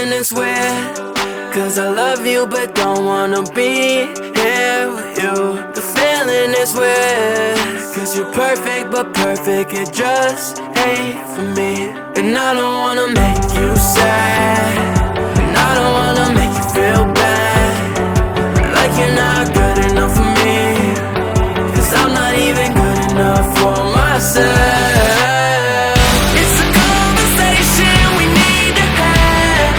is weird, 'cause I love you but don't wanna be here with you. The feeling is weird, 'cause you're perfect but perfect, it just ain't for me. And I don't wanna make you sad, and I don't wanna make you feel bad, like you're not good enough for me, 'cause I'm not even good enough for myself. It's a conversation we need to have.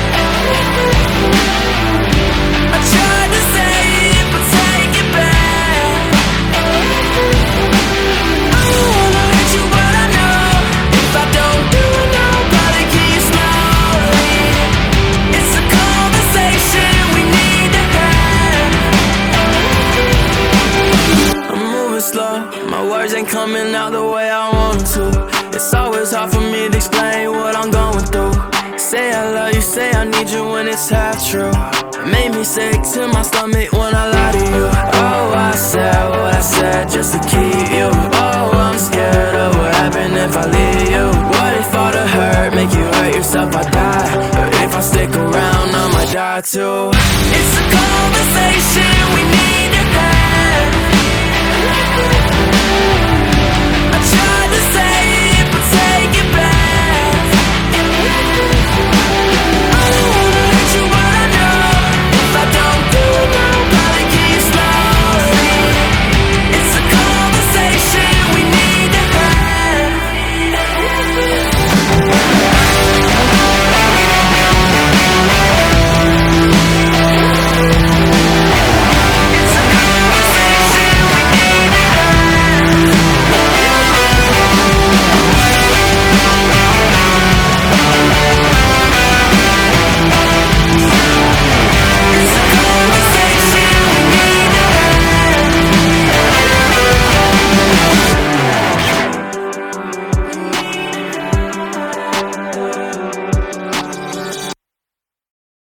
I tried to say it, but take it back. I don't wanna hurt you, but I know if I don't do it now, I'll probably kill you slowly. It's a conversation we need to have. I'm moving slow, my words ain't coming out the way I want to. It's always hard for me to explain what I'm going through. Say I love you, say I need you when it's half true. It made me sick to my stomach when I lie to you. Oh, I said what I said just to keep you. Oh, I'm scared of what happens if I leave you. What if all the hurt make you hurt yourself? I die, but if I stick around I might die too. It's a conversation